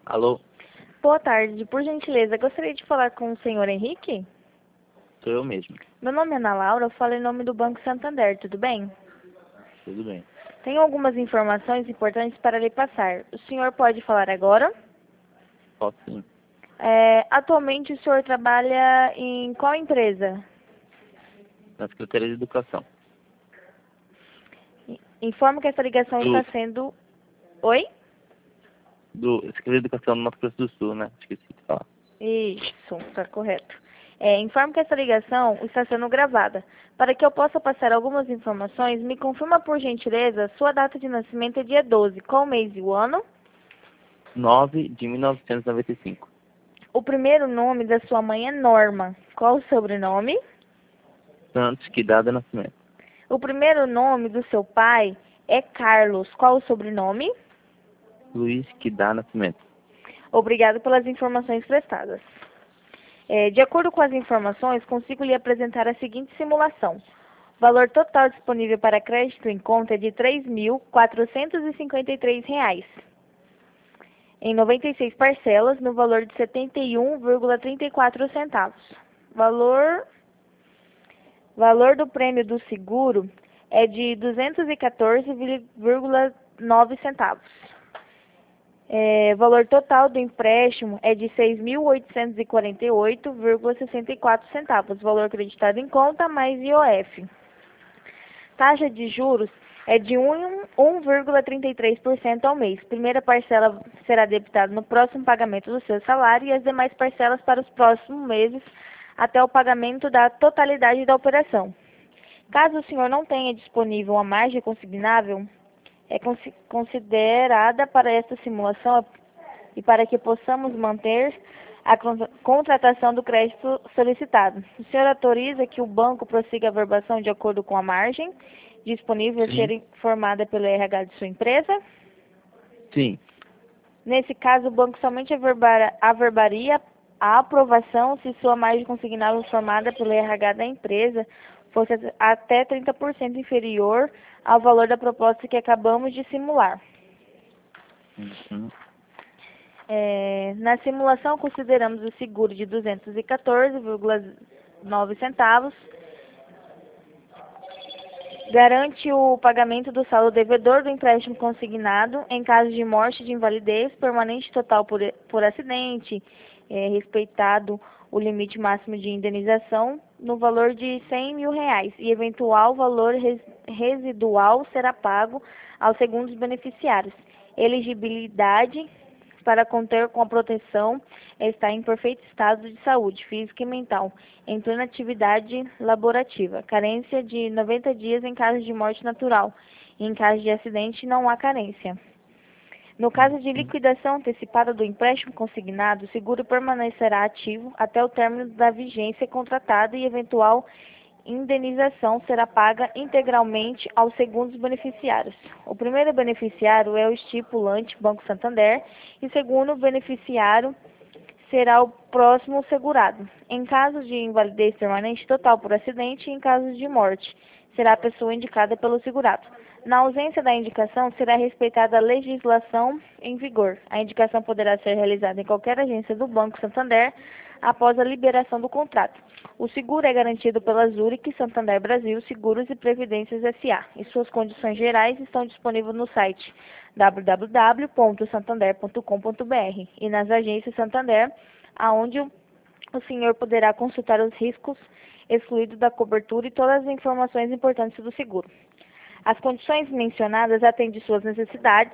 Alô, Boa tarde, por gentileza, gostaria de falar com o senhor Henrique? sou eu mesmo. Meu nome é Ana Laura, eu falo em nome do Banco Santander, tudo bem? Tudo bem. Tenho algumas informações importantes para lhe passar. O senhor pode falar agora? Posso sim. Atualmente o senhor trabalha em qual empresa? Na Secretaria de Educação. Informo que essa ligação Do, está sendo... Oi? Secretaria de Educação do Mato Grosso do Sul, né? Esqueci de falar. Isso, está correto. Informo que essa ligação está sendo gravada. Para que eu possa passar algumas informações, me confirma por gentileza, sua data de nascimento é dia 12. Qual mês e o ano? 9 de 1995. O primeiro nome da sua mãe é Norma. Qual o sobrenome? Santos, que data de nascimento. O primeiro nome do seu pai é Carlos. Qual o sobrenome? Luiz, que dá nascimento. Obrigado pelas informações prestadas. De acordo com as informações, consigo lhe apresentar a seguinte simulação. O valor total disponível para crédito em conta é de R$ 3.453, em 96 parcelas, no valor de R$ 71,34. Valor do prêmio do seguro é de R$ 214,09. Valor total do empréstimo é de R$ 6.848,64. Valor acreditado em conta mais IOF. Taxa de juros é de 1,33% ao mês. Primeira parcela será debitada no próximo pagamento do seu salário e as demais parcelas para os próximos meses até o pagamento da totalidade da operação. Caso o senhor não tenha disponível uma margem consignável, é considerada para esta simulação e para que possamos manter a contratação do crédito solicitado. O senhor autoriza que o banco prossiga a verbação de acordo com a margem disponível a ser Sim. informada pelo RH de sua empresa? Sim. Nesse caso, o banco somente averbaria a aprovação se sua margem consignável formada pelo RH da empresa fosse até 30% inferior ao valor da proposta que acabamos de simular. Uhum. Na simulação, consideramos o seguro de 214,9 centavos. Garante o pagamento do saldo devedor do empréstimo consignado em caso de morte, de invalidez permanente total por acidente, respeitado o limite máximo de indenização no valor de R$ 100.000 e eventual valor residual será pago aos segundos beneficiários. Elegibilidade para conter com a proteção está em perfeito estado de saúde física e mental, em plena atividade laborativa. Carência de 90 dias em caso de morte natural. E em caso de acidente, não há carência. No caso de liquidação antecipada do empréstimo consignado, o seguro permanecerá ativo até o término da vigência contratada e eventual indenização será paga integralmente aos segundos beneficiários. O primeiro beneficiário é o estipulante Banco Santander e o segundo beneficiário será o próximo segurado. Em caso de invalidez permanente total por acidente e em caso de morte, será a pessoa indicada pelo segurado. Na ausência da indicação, será respeitada a legislação em vigor. A indicação poderá ser realizada em qualquer agência do Banco Santander após a liberação do contrato. O seguro é garantido pela Zurich Santander Brasil Seguros e Previdências S.A. e suas condições gerais estão disponíveis no site www.santander.com.br e nas agências Santander, aonde o senhor poderá consultar os riscos excluídos da cobertura e todas as informações importantes do seguro. As condições mencionadas atendem suas necessidades.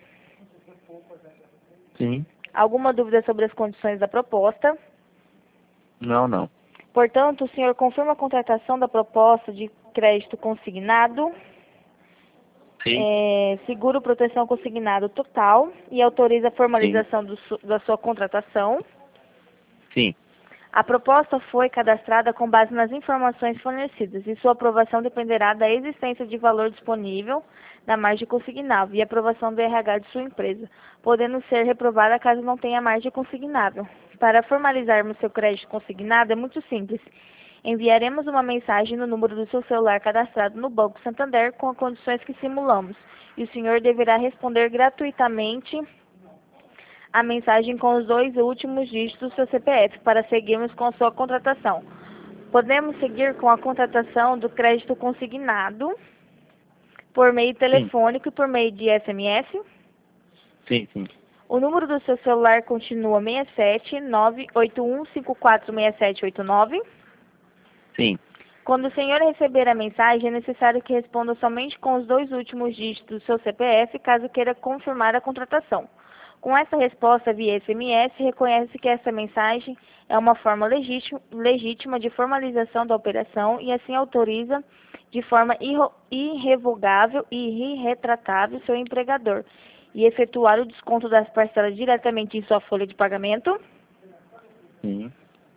Sim. Alguma dúvida sobre as condições da proposta? Não. Portanto, o senhor confirma a contratação da proposta de crédito consignado, Sim. seguro proteção consignado total e autoriza a Sim. formalização da sua contratação. Sim. A proposta foi cadastrada com base nas informações fornecidas e sua aprovação dependerá da existência de valor disponível na margem consignável e aprovação do RH de sua empresa, podendo ser reprovada caso não tenha margem consignável. Para formalizarmos seu crédito consignado é muito simples. Enviaremos uma mensagem no número do seu celular cadastrado no Banco Santander com as condições que simulamos e o senhor deverá responder gratuitamente a mensagem com os 2 últimos dígitos do seu CPF para seguirmos com sua contratação. Podemos seguir com a contratação do crédito consignado por meio Sim, telefônico e por meio de SMS. sim, sim. O número do seu celular continua 67 981 546789. Sim, Quando o senhor receber a mensagem, é necessário que responda somente com os 2 últimos dígitos do seu CPF, caso queira confirmar a contratação. Com essa resposta via SMS, reconhece que essa mensagem é uma forma legítima de formalização da operação e assim autoriza de forma irrevogável e irretratável seu empregador e efetuar o desconto das parcelas diretamente em sua folha de pagamento. sim.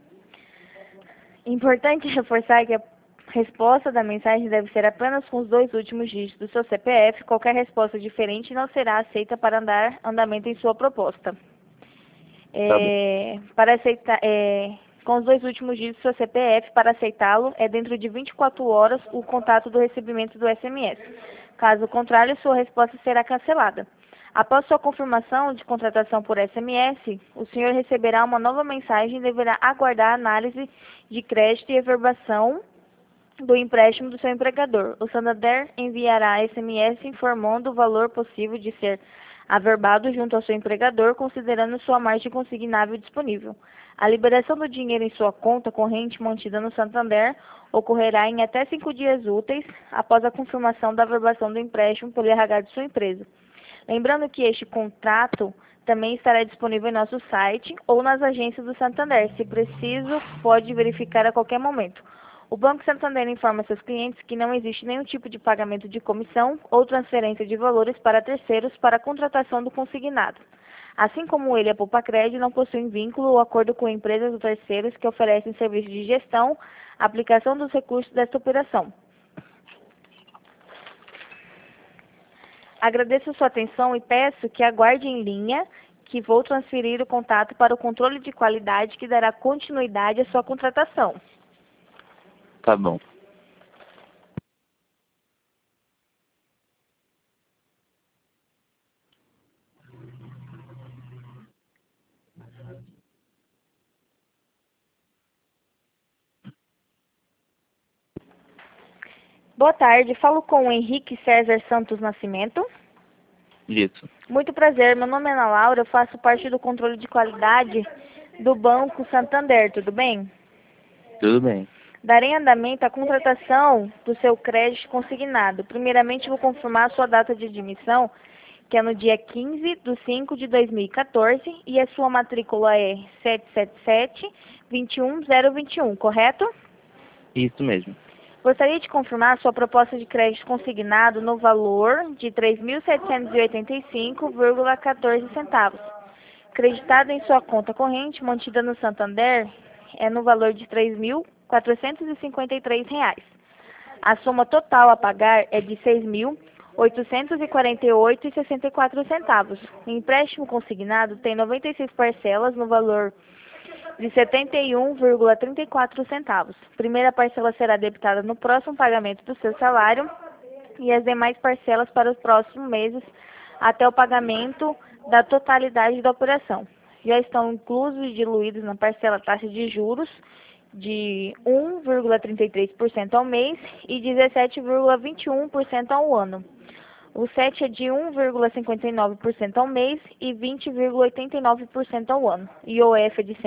Importante reforçar que a resposta da mensagem deve ser apenas com os 2 últimos dígitos do seu CPF. Qualquer resposta diferente não será aceita para dar andamento em sua proposta. Tá bom. Para aceitar, com os 2 últimos dígitos do seu CPF, para aceitá-lo, é dentro de 24 horas o contato do recebimento do SMS. Caso contrário, sua resposta será cancelada. Após sua confirmação de contratação por SMS, o senhor receberá uma nova mensagem e deverá aguardar a análise de crédito e averbação do empréstimo do seu empregador. O Santander enviará SMS informando o valor possível de ser averbado junto ao seu empregador, considerando sua margem consignável disponível. A liberação do dinheiro em sua conta corrente mantida no Santander ocorrerá em até 5 dias úteis após a confirmação da averbação do empréstimo pelo RH de sua empresa. Lembrando que este contrato também estará disponível em nosso site ou nas agências do Santander. Se preciso, pode verificar a qualquer momento. O Banco Santander informa seus clientes que não existe nenhum tipo de pagamento de comissão ou transferência de valores para terceiros para a contratação do consignado. Assim como ele, a Poupa-Crédito não possui vínculo ou acordo com empresas ou terceiros que oferecem serviços de gestão, aplicação dos recursos desta operação. Agradeço sua atenção e peço que aguarde em linha, que vou transferir o contato para o controle de qualidade que dará continuidade à sua contratação. Tá bom. Boa tarde, falo com o Henrique César Santos Nascimento. Isso. Muito prazer, meu nome é Ana Laura, eu faço parte do controle de qualidade do Banco Santander, tudo bem? Tudo bem. Darei andamento à contratação do seu crédito consignado. Primeiramente, vou confirmar a sua data de admissão, que é no dia 15/5/2014, e a sua matrícula é 777-21021, correto? Isso mesmo. Gostaria de confirmar a sua proposta de crédito consignado no valor de R$ 3.785,14. Creditado em sua conta corrente, mantida no Santander, é no valor de R$ 3.453. A soma total a pagar é de R$ 6.848,64. O empréstimo consignado tem 96 parcelas no valor de R$ 71,34. Primeira parcela será debitada no próximo pagamento do seu salário e as demais parcelas para os próximos meses até o pagamento da totalidade da operação. Já estão inclusos e diluídos na parcela taxa de juros de 1,33% ao mês e 17,21% ao ano. O SET é de 1,59% ao mês e 20,89% ao ano. IOF é de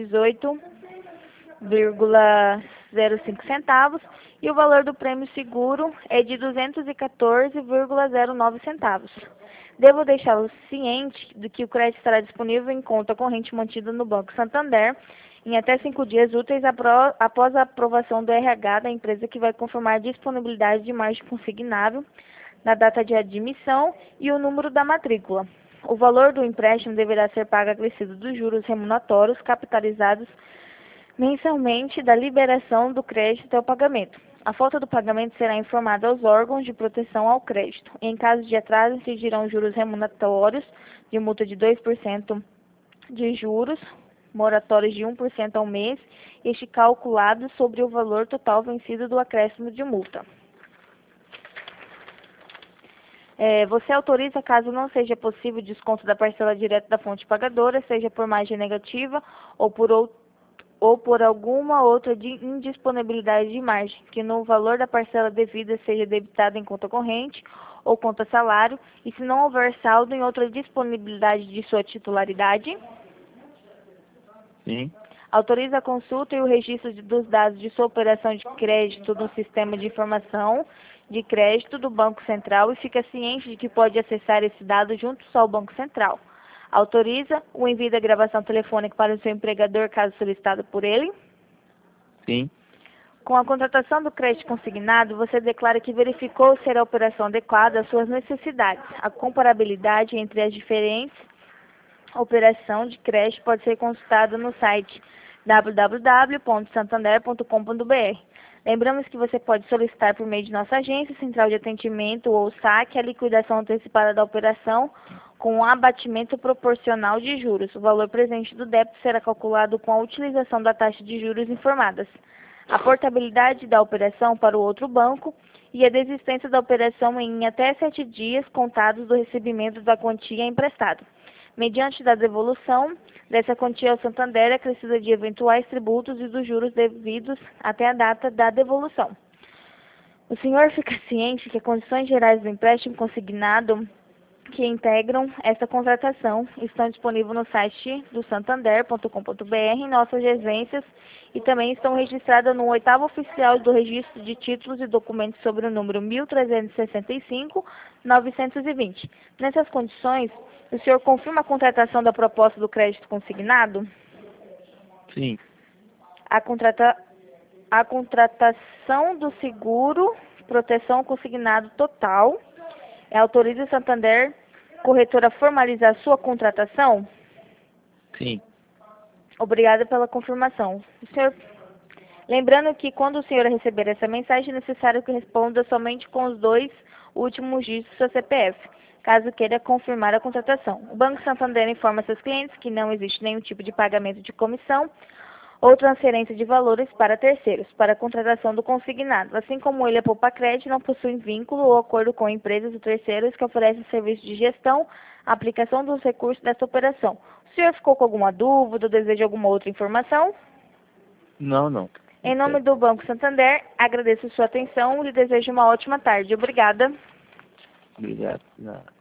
118,05 centavos e o valor do prêmio seguro é de 214,09 centavos. Devo deixá-lo ciente de que o crédito estará disponível em conta corrente mantida no Banco Santander em até 5 dias úteis após a aprovação do RH da empresa, que vai confirmar a disponibilidade de margem consignável na data de admissão e o número da matrícula. O valor do empréstimo deverá ser pago acrescido dos juros remuneratórios capitalizados mensalmente da liberação do crédito até o pagamento. A falta do pagamento será informada aos órgãos de proteção ao crédito. Em caso de atraso, incidirão juros remuneratórios de multa de 2% de juros, moratórios de 1% ao mês, este calculado sobre o valor total vencido do acréscimo de multa. Você autoriza, caso não seja possível, desconto da parcela direta da fonte pagadora, seja por margem negativa ou por alguma outra indisponibilidade de margem, que no valor da parcela devida seja debitada em conta corrente ou conta salário, e se não houver saldo em outra disponibilidade de sua titularidade. Sim. Autoriza a consulta e o registro dos dados de sua operação de crédito no sistema de informação de crédito do Banco Central e fica ciente de que pode acessar esse dado junto só ao Banco Central. Autoriza o envio da gravação telefônica para o seu empregador, caso solicitado por ele. Sim. Com a contratação do crédito consignado, você declara que verificou ser a operação adequada às suas necessidades. A comparabilidade entre as diferentes operações de crédito pode ser consultada no site www.santander.com.br. Lembramos que você pode solicitar por meio de nossa agência, central de atendimento ou saque a liquidação antecipada da operação com um abatimento proporcional de juros. O valor presente do débito será calculado com a utilização da taxa de juros informadas, a portabilidade da operação para o outro banco e a desistência da operação em até 7 dias contados do recebimento da quantia emprestada, mediante da devolução dessa quantia ao Santander, acrescida de eventuais tributos e dos juros devidos até a data da devolução. O senhor fica ciente que as condições gerais do empréstimo consignado que integram esta contratação estão disponíveis no site do santander.com.br, em nossas agências, e também estão registradas no 8º oficial do registro de títulos e documentos sobre o número 1365-920. Nessas condições, o senhor confirma a contratação da proposta do crédito consignado? Sim. A contratação do seguro, proteção consignado total, autoriza o Santander Corretora a formalizar sua contratação? Sim. Obrigada pela confirmação. Lembrando que quando o senhor receber essa mensagem, é necessário que responda somente com os 2 últimos dígitos do seu CPF, caso queira confirmar a contratação. O Banco Santander informa seus clientes que não existe nenhum tipo de pagamento de comissão ou transferência de valores para terceiros, para a contratação do consignado. Assim como ele, a Poupa Crédito não possui vínculo ou acordo com empresas ou terceiros que oferecem serviço de gestão, aplicação dos recursos desta operação. O senhor ficou com alguma dúvida ou deseja alguma outra informação? Não. Em nome do Banco Santander, agradeço sua atenção e lhe desejo uma ótima tarde. Obrigada. Obrigado.